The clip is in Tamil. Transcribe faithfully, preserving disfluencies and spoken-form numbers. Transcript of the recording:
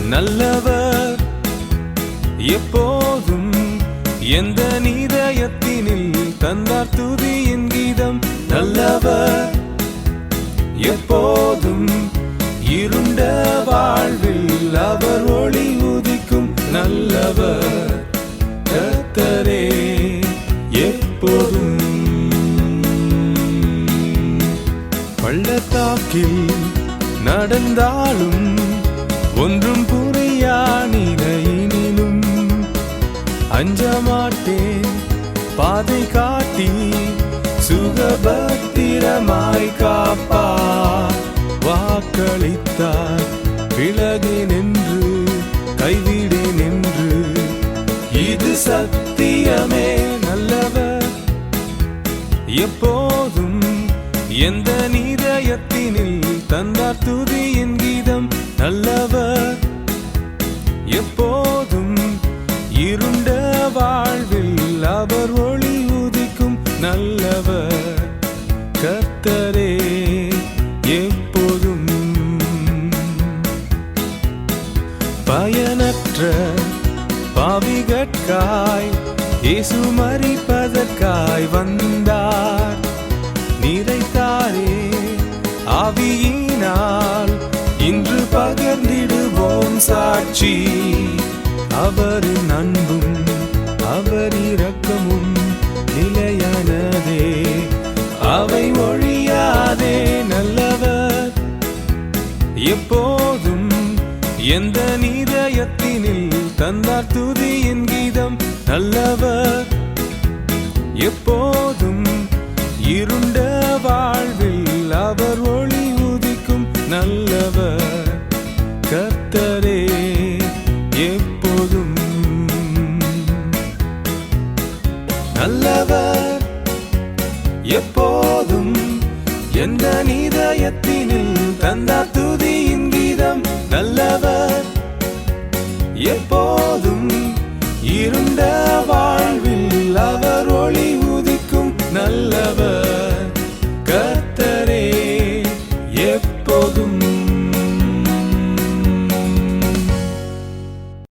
நல்லவர் எப்போதும் எந்த நீதயத்தினில் தந்தார் துதியின் கீதம். நல்லவர் எப்போதும் இருண்ட வாழ்வில் அவர் ஒளி உதிக்கும். நல்லவர் கர்த்தரே எப்போதும். பள்ளத்தாக்கில் நடந்தாலும் ஒன்றும் புரியா நிலையினிலும் அஞ்ச மாட்டேன். பாதை காட்டி சுகபத்திரமாய் காப்பா. வாக்களித்தார் விலகி நின்று கைவிடே நின்று. இது சத்தியமே. நல்லவர் எப்போதும் எந்த நீதயத்தினில் தந்தார் துதியின் கீதம். நல்லவர் எப்போதும் இருண்ட வாழ்வில் அவர் ஒளி உதிக்கும். நல்லவர் கர்த்தரே எப்போதும். பயனற்ற பாவிகட்காய் இயேசு மரிப்பதற்காய் வந்தார். நிறைத்தாரே ஆவியினால் இன்று பகிர்ந்திடுவோம் சாட்சி. அவரின் அன்பும் அவர் இரக்கமும் நிலையானதே, அவை ஒழியாதே. நல்லவர் எப்போதும் எந்த நீதயத்தினில் தந்தார் துதியின் கீதம். நல்லவர் எப்போதும் இருண்ட வாழ்வில் அவர் ஒளி உதிக்கும். நல்லவர் கர்த்தரே எப்போதும். நல்லவர் எப்போதும் எந்த நீதயத்தினில் தந்தார் துதியின் கீதம். நல்லவர் எப்போதும் இருண்ட